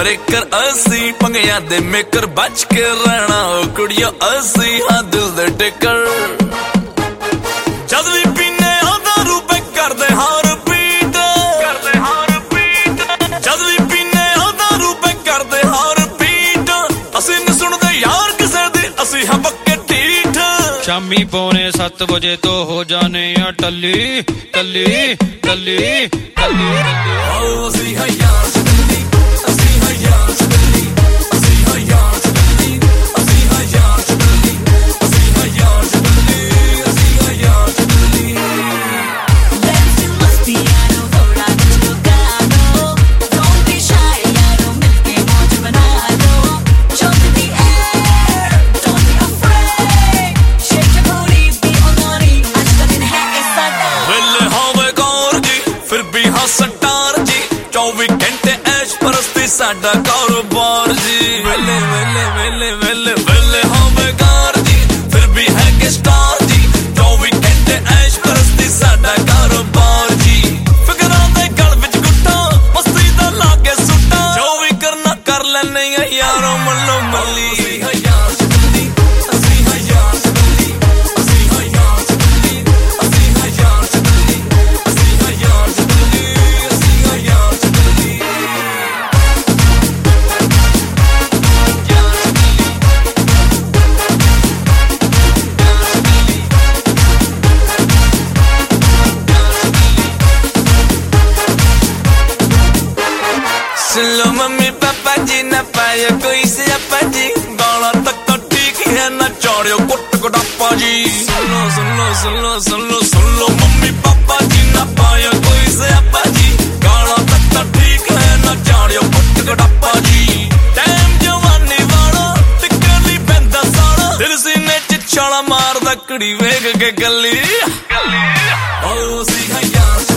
breaker असी पंगिया दे maker बच के रहना ओ कुड़ियो असी हाँ दिल दे टेकर जद भी पीने आधा रूपे कर दे हार पीट जद भी पीने आधा रूपे कर दे हार पीट असी नहीं सुनदे यार किसे दी असी हाँ पक्के ठीठ शामी 6:45 बजे तो हो जाने या टल्ली टल्ली टल्ली टल्ली असी हाँ यार चली असी हाँ यार चली असी हाँ यार चली असी हाँ यार चली असी हाँ यार चली असी हाँ यार चली Let's do मस्ती यारो थोड़ा कुछ गानो Don't be shy यारो मिलके मौज बना लो Jump in the air Don't be afraid Shake your booty be on naughty आज का दिन है ऐसा ना वेले होवे गौर जी फिर भी हाँ सटार जी 24 घंटे ऐश परस्ती साडा कारोबार जी वेले वेले वेले वेले वेले होवे गौर जी फिर भी है के स्टार जी 24 घंटे ऐश परस्ती साडा कारोबार जी फिकरां दे गल विच गुट्टा मस्ती दा लागे सुट्टा जो भी करना कर लेने यारो मल्लो मल्ली सुन लो मम्मी पापा जी ना पाया कोई से अपा जी गाना तक तो ठीक है ना चौड़ियो कुट कुटापा जी सुन लो सुन लो सुन लो सुन लो सुन लो मम्मी पापा जी ना पाया कोई से अपा जी गाना तक तो ठीक है ना चौड़ियो कुट कुटापा जी टाइम जवानी वाला टिकली पैंदा साड़ा दिल सीने च छाला मारदा कुड़ी वेख के गली ओ सी है यार